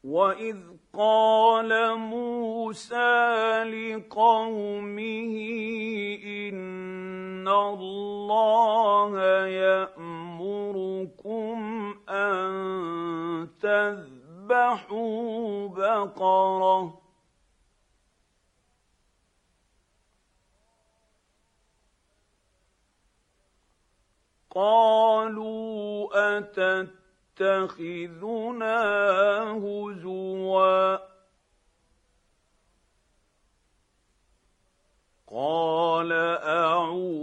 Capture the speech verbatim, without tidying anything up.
واذ قال موسى لقومه ان الله يأمركم ان تذبحوا بقرة قالوا أتتخذنا هزوا قال أعوذ